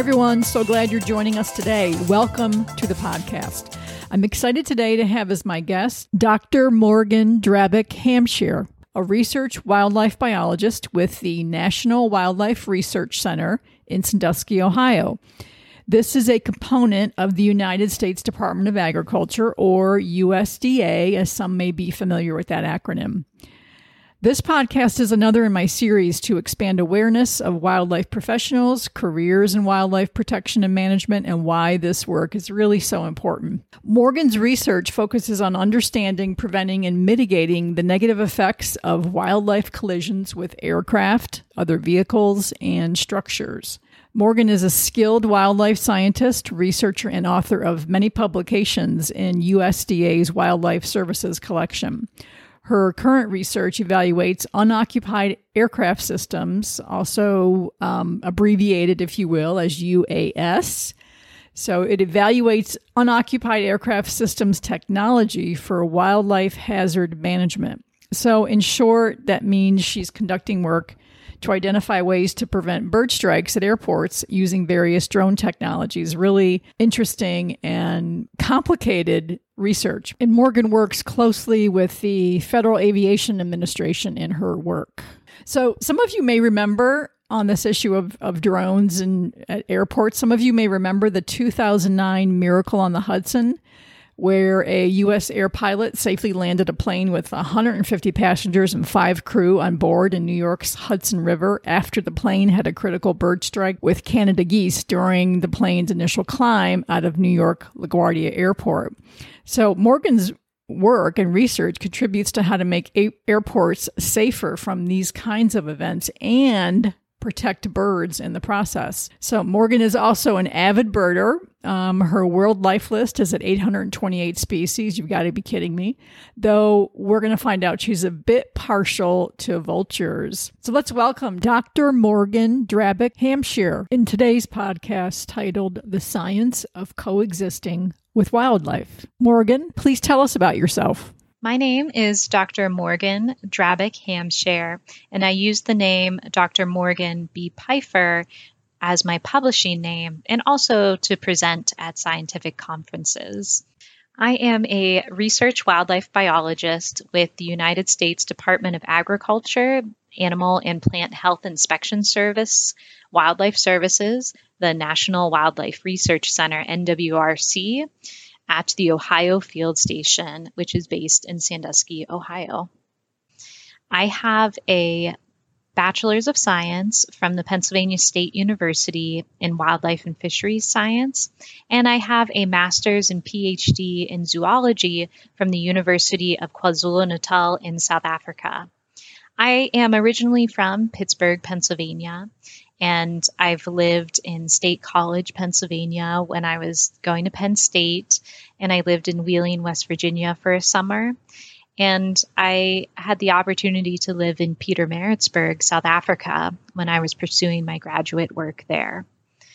everyone. So glad you're joining us today. Welcome to the podcast. I'm excited today to have as my guest Dr. Morgan Drabek-Hampshire, a research wildlife biologist with the National Wildlife Research Center in Sandusky, Ohio. This is a component of the United States Department of Agriculture, or USDA, as some may be familiar with that acronym. This podcast is another in my series to expand awareness of wildlife professionals, careers in wildlife protection and management, and why this work is really so important. Morgan's research focuses on understanding, preventing, and mitigating the negative effects of wildlife collisions with aircraft, other vehicles, and structures. Morgan is a skilled wildlife scientist, researcher, and author of many publications in USDA's Wildlife Services collection. Her current research evaluates unoccupied aircraft systems, also abbreviated, if you will, as UAS. So it evaluates unoccupied aircraft systems technology for wildlife hazard management. So in short, that means she's conducting work to identify ways to prevent bird strikes at airports using various drone technologies. Really interesting and complicated research. And Morgan works closely with the Federal Aviation Administration in her work. So some of you may remember on this issue of drones and at airports, some of you may remember the 2009 Miracle on the Hudson, where a U.S. air pilot safely landed a plane with 150 passengers and 5 crew on board in New York's Hudson River after the plane had a critical bird strike with Canada geese during the plane's initial climb out of New York LaGuardia Airport. So Morgan's work and research contributes to how to make airports safer from these kinds of events and protect birds in the process. So Morgan is also an avid birder. Her world life list is at 828 species. You've got to be kidding me. Though we're going to find out she's a bit partial to vultures. So let's welcome Dr. Morgan Drabek-Hampshire in today's podcast titled The Science of Coexisting with Wildlife. Morgan, please tell us about yourself. My name is Dr. Morgan Drabek-Hampshire, and I use the name Dr. Morgan B. Pfeiffer as my publishing name and also to present at scientific conferences. I am a research wildlife biologist with the United States Department of Agriculture, Animal and Plant Health Inspection Service, Wildlife Services, the National Wildlife Research Center, NWRC, at the Ohio Field Station, which is based in Sandusky, Ohio. I have a Bachelor's of Science from the Pennsylvania State University in Wildlife and Fisheries Science, and I have a Master's and PhD in Zoology from the University of KwaZulu-Natal in South Africa. I am originally from Pittsburgh, Pennsylvania, and I've lived in State College, Pennsylvania when I was going to Penn State, and I lived in Wheeling, West Virginia for a summer. And I had the opportunity to live in Pietermaritzburg, South Africa, when I was pursuing my graduate work there.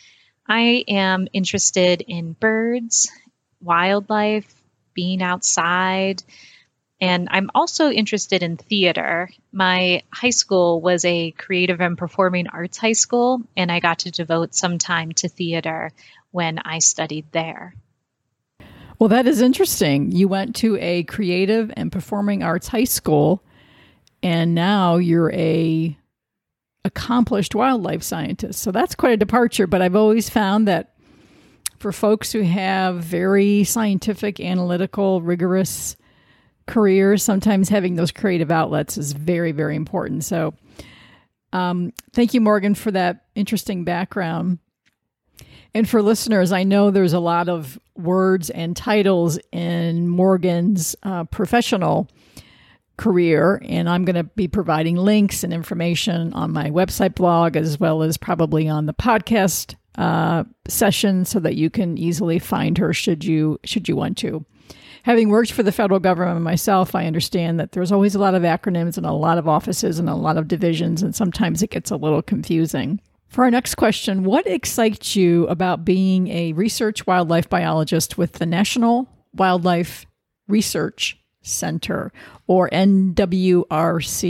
I am interested in birds, wildlife, being outside, and I'm also interested in theater. My high school was a creative and performing arts high school, and I got to devote some time to theater when I studied there. Well, that is interesting. You went to a creative and performing arts high school, and now you're a accomplished wildlife scientist. So that's quite a departure, but I've always found that for folks who have very scientific, analytical, rigorous careers, sometimes having those creative outlets is very, very important. So thank you, Morgan, for that interesting background. And for listeners, I know there's a lot of words and titles in Morgan's professional career, and I'm going to be providing links and information on my website blog as well as probably on the podcast session so that you can easily find her should you want to. Having worked for the federal government myself, I understand that there's always a lot of acronyms and a lot of offices and a lot of divisions, and sometimes it gets a little confusing. For our next question, what excites you about being a research wildlife biologist with the National Wildlife Research Center, or NWRC?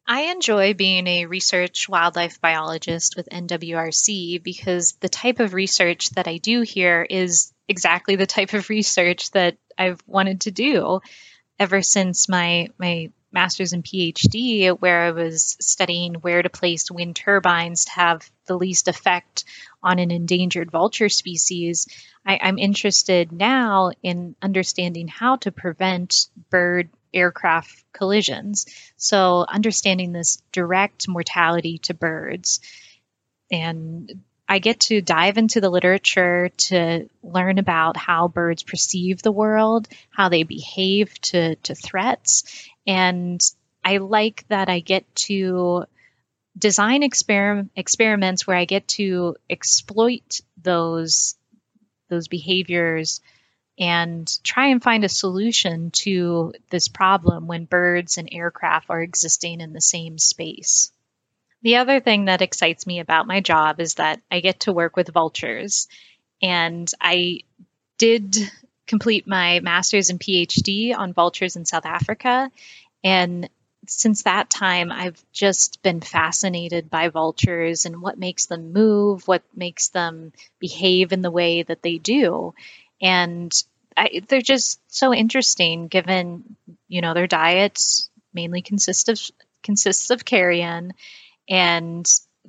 I enjoy being a research wildlife biologist with NWRC because the type of research that I do here is exactly the type of research that I've wanted to do ever since my master's and PhD, where I was studying where to place wind turbines to have the least effect on an endangered vulture species. I'm interested now in understanding how to prevent bird aircraft collisions. So understanding this direct mortality to birds. And I get to dive into the literature to learn about how birds perceive the world, how they behave to threats. And I like that I get to design experiments where I get to exploit those behaviors and try and find a solution to this problem when birds and aircraft are existing in the same space. The other thing that excites me about my job is that I get to work with vultures. And I did complete my master's and PhD on vultures in South Africa. And since that time, I've just been fascinated by vultures and what makes them move, what makes them behave in the way that they do. And they're just so interesting given, their diets mainly consists of carrion, and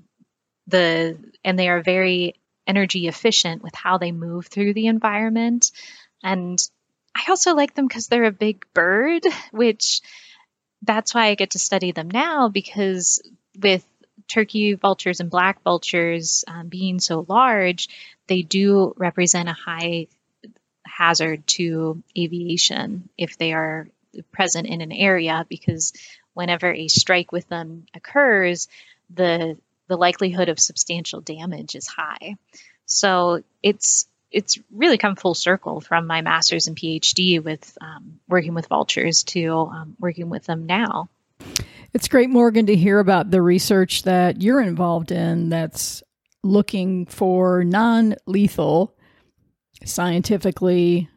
they are very energy efficient with how they move through the environment. And I also like them because they're a big bird, which that's why I get to study them now, because with turkey vultures and black vultures being so large, they do represent a high hazard to aviation if they are present in an area, because whenever a strike with them occurs, the likelihood of substantial damage is high. So it's really come full circle from my master's and PhD with working with vultures to working with them now. It's great, Morgan, to hear about the research that you're involved in that's looking for non-lethal, scientifically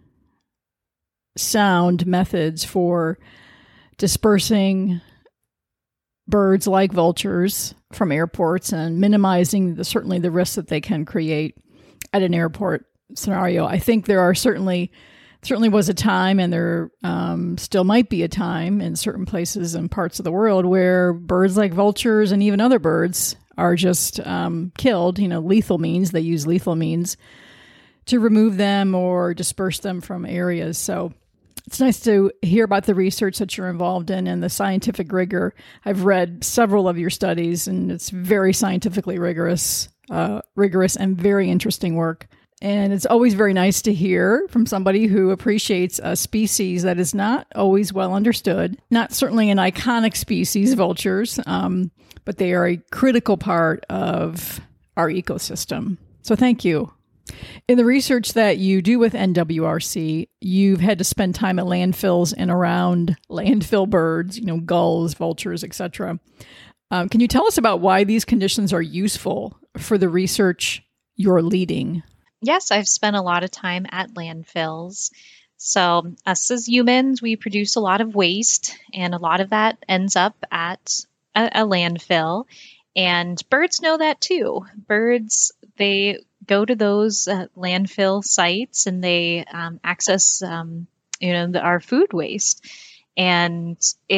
sound methods for dispersing birds like vultures from airports and minimizing certainly the risks that they can create at an airport scenario. I think there are certainly was a time, and there still might be a time in certain places and parts of the world where birds like vultures and even other birds are just killed. Lethal means, they use lethal means to remove them or disperse them from areas. So it's nice to hear about the research that you're involved in and the scientific rigor. I've read several of your studies, and it's very scientifically rigorous and very interesting work. And it's always very nice to hear from somebody who appreciates a species that is not always well understood, not certainly an iconic species, vultures, but they are a critical part of our ecosystem. So thank you. In the research that you do with NWRC, you've had to spend time at landfills and around landfill birds, gulls, vultures, etc. Can you tell us about why these conditions are useful for the research you're leading? Yes, I've spent a lot of time at landfills. So us as humans, we produce a lot of waste, and a lot of that ends up at a landfill. And birds know that too. Birds, they go to those landfill sites and they access, our food waste. And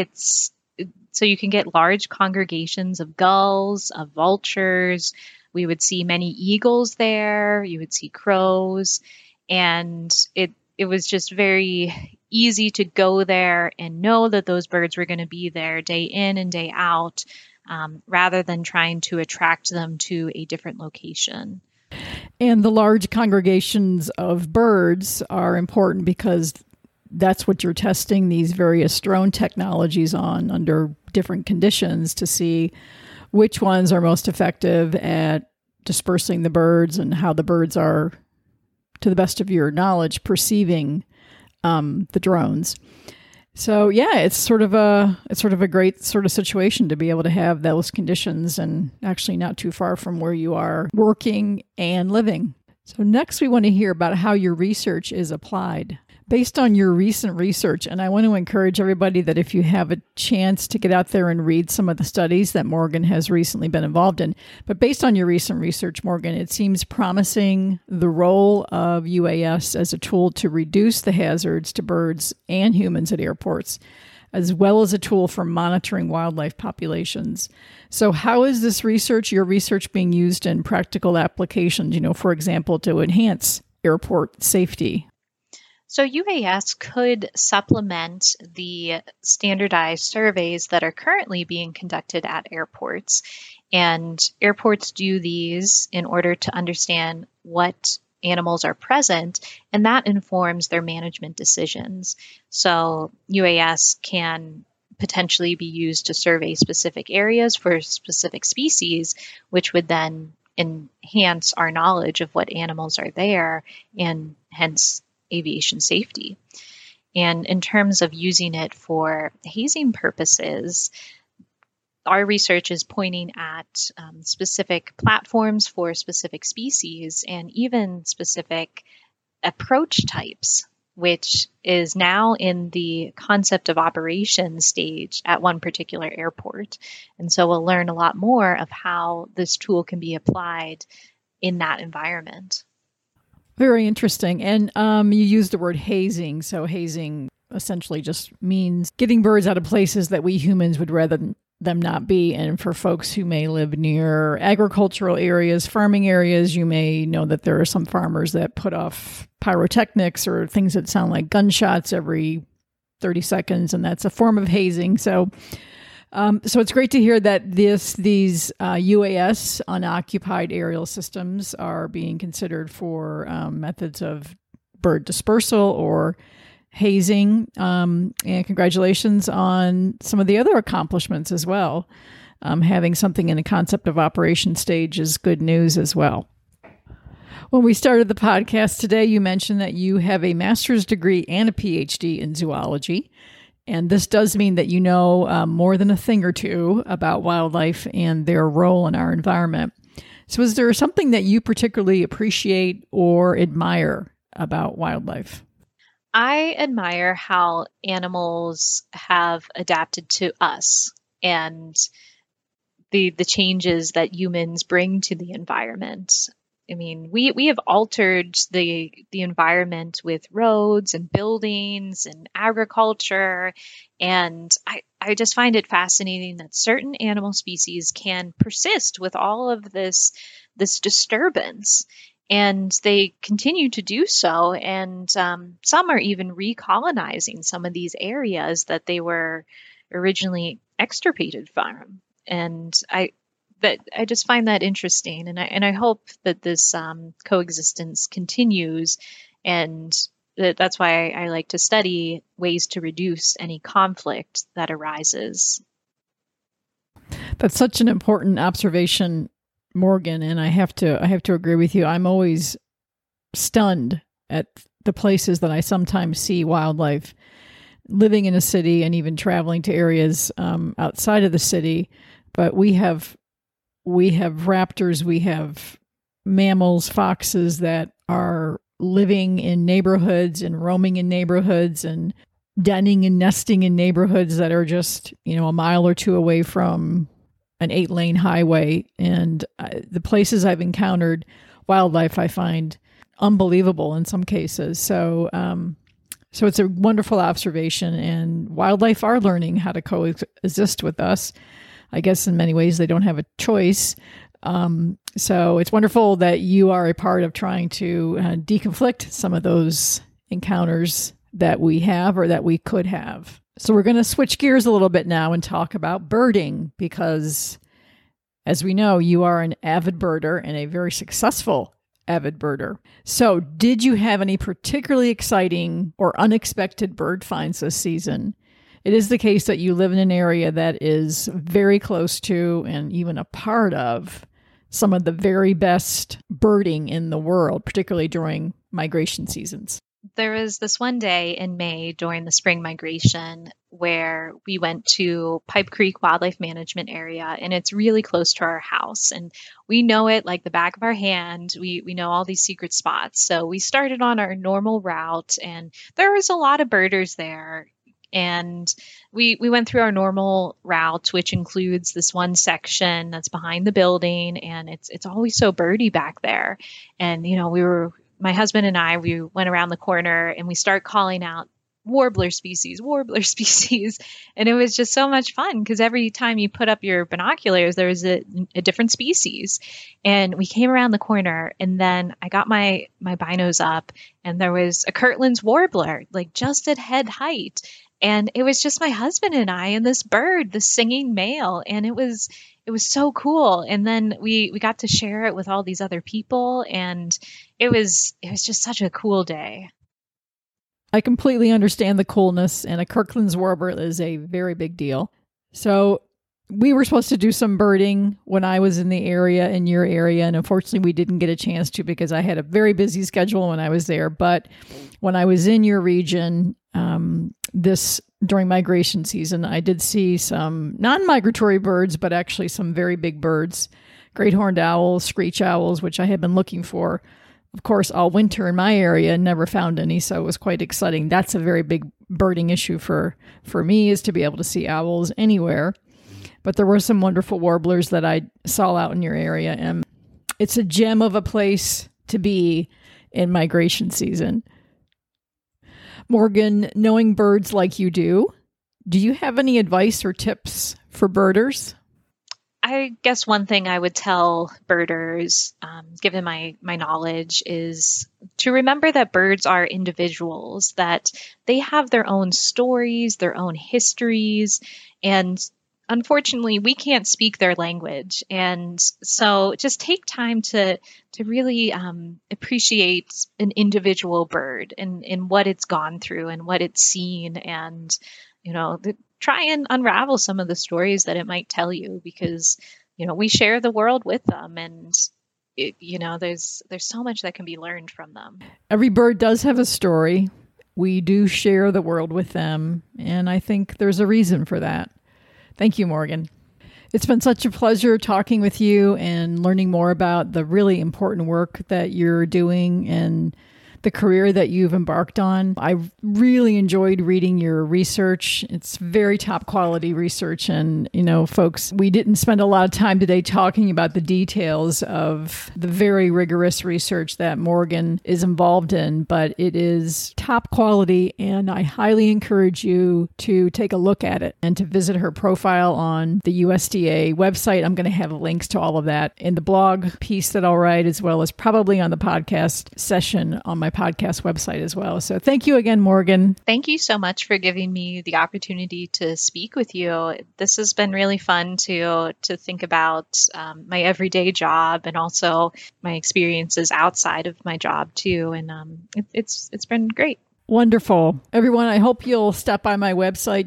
so you can get large congregations of gulls, of vultures. We would see many eagles there. You would see crows. And it was just very easy to go there and know that those birds were going to be there day in and day out, rather than trying to attract them to a different location. And the large congregations of birds are important because that's what you're testing these various drone technologies on under different conditions to see which ones are most effective at dispersing the birds and how the birds are, to the best of your knowledge, perceiving the drones. So yeah, it's sort of a great sort of situation to be able to have those conditions, and actually not too far from where you are working and living. So next we want to hear about how your research is applied. Based on your recent research, and I want to encourage everybody that if you have a chance to get out there and read some of the studies that Morgan has recently been involved in, but based on your recent research, Morgan, it seems promising the role of UAS as a tool to reduce the hazards to birds and humans at airports, as well as a tool for monitoring wildlife populations. So how is this research, your research, being used in practical applications, for example, to enhance airport safety? So UAS could supplement the standardized surveys that are currently being conducted at airports. And airports do these in order to understand what animals are present, and that informs their management decisions. So UAS can potentially be used to survey specific areas for specific species, which would then enhance our knowledge of what animals are there and hence aviation safety. And in terms of using it for hazing purposes, our research is pointing at specific platforms for specific species and even specific approach types, which is now in the concept of operation stage at one particular airport. And so we'll learn a lot more of how this tool can be applied in that environment. Very interesting. And you used the word hazing. So hazing essentially just means getting birds out of places that we humans would rather them not be. And for folks who may live near agricultural areas, farming areas, you may know that there are some farmers that put off pyrotechnics or things that sound like gunshots every 30 seconds. And that's a form of hazing. So it's great to hear that these UAS, unoccupied aerial systems, are being considered for methods of bird dispersal or hazing. And congratulations on some of the other accomplishments as well. Having something in the concept of operation stage is good news as well. When we started the podcast today, you mentioned that you have a master's degree and a PhD in zoology. And this does mean that you know more than a thing or two about wildlife and their role in our environment. So is there something that you particularly appreciate or admire about wildlife? I admire how animals have adapted to us and the changes that humans bring to the environment. I mean, we have altered the environment with roads and buildings and agriculture. And I just find it fascinating that certain animal species can persist with all of this disturbance. And they continue to do so. And some are even recolonizing some of these areas that they were originally extirpated from. And I just find that interesting, and I hope that this coexistence continues, and that's why I like to study ways to reduce any conflict that arises. That's such an important observation, Morgan, and I have to agree with you. I'm always stunned at the places that I sometimes see wildlife living in a city and even traveling to areas outside of the city, but we have raptors, we have mammals, foxes that are living in neighborhoods and roaming in neighborhoods and denning and nesting in neighborhoods that are just, a mile or two away from an 8-lane highway. And the places I've encountered wildlife, I find unbelievable in some cases. So it's a wonderful observation, and wildlife are learning how to coexist with us. I guess in many ways they don't have a choice. So it's wonderful that you are a part of trying to deconflict some of those encounters that we have or that we could have. So we're going to switch gears a little bit now and talk about birding, because as we know, you are an avid birder and a very successful avid birder. So did you have any particularly exciting or unexpected bird finds this season? It is the case that you live in an area that is very close to and even a part of some of the very best birding in the world, particularly during migration seasons. There was this one day in May during the spring migration where we went to Pipe Creek Wildlife Management Area, and it's really close to our house. And we know it like the back of our hand. We know all these secret spots. So we started on our normal route, and there was a lot of birders there. And we went through our normal route, which includes this one section that's behind the building, and it's always so birdie back there. And my husband and I, we went around the corner and we start calling out warbler species, and it was just so much fun because every time you put up your binoculars, there was a different species. And we came around the corner, and then I got my binos up, and there was a Kirtland's warbler, like just at head height. And it was just my husband and I and this bird, the singing male. And it was so cool. And then we got to share it with all these other people. And it was just such a cool day. I completely understand the coolness, and a Kirtland's warbler is a very big deal. So we were supposed to do some birding when I was in the area, in your area, and unfortunately we didn't get a chance to because I had a very busy schedule when I was there. But when I was in your region, during migration season, I did see some non-migratory birds, but actually some very big birds, great horned owls, screech owls, which I had been looking for, of course, all winter in my area and never found any. So it was quite exciting. That's a very big birding issue for me, is to be able to see owls anywhere. But there were some wonderful warblers that I saw out in your area, and it's a gem of a place to be in migration season. Morgan, knowing birds like you do you have any advice or tips for birders? I guess one thing I would tell birders, given my knowledge, is to remember that birds are individuals, that they have their own stories, their own histories, and unfortunately, we can't speak their language. And so just take time to really appreciate an individual bird and what it's gone through and what it's seen, and try and unravel some of the stories that it might tell you, because we share the world with them, and there's so much that can be learned from them. Every bird does have a story. We do share the world with them, and I think there's a reason for that. Thank you, Morgan. It's been such a pleasure talking with you and learning more about the really important work that you're doing and the career that you've embarked on. I really enjoyed reading your research. It's very top quality research. And, folks, we didn't spend a lot of time today talking about the details of the very rigorous research that Morgan is involved in, but it is top quality, and I highly encourage you to take a look at it and to visit her profile on the USDA website. I'm going to have links to all of that in the blog piece that I'll write, as well as probably on the podcast session on my podcast website as well. So thank you again, Morgan. Thank you so much for giving me the opportunity to speak with you. This has been really fun to think about my everyday job and also my experiences outside of my job too. And it's been great. Wonderful. Everyone, I hope you'll stop by my website,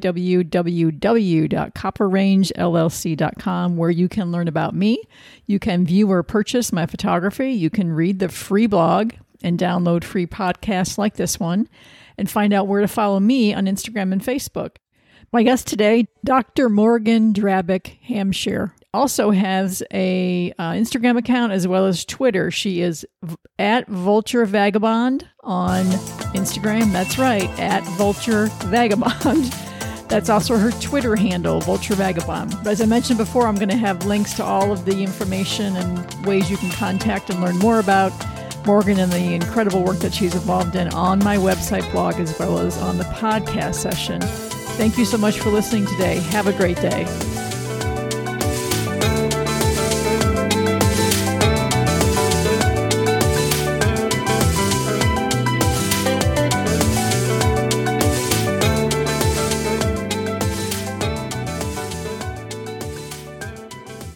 www.copperrangellc.com, where you can learn about me. You can view or purchase my photography. You can read the free blog and download free podcasts like this one, and find out where to follow me on Instagram and Facebook. My guest today, Dr. Morgan Drabek-Hamshire, also has a Instagram account as well as Twitter. She is at Vulture Vagabond on Instagram. That's right, at Vulture Vagabond. That's also her Twitter handle, Vulture Vagabond. But as I mentioned before, I'm going to have links to all of the information and ways you can contact and learn more about Morgan and the incredible work that she's involved in on my website blog, as well as on the podcast session. Thank you so much for listening today. Have a great day.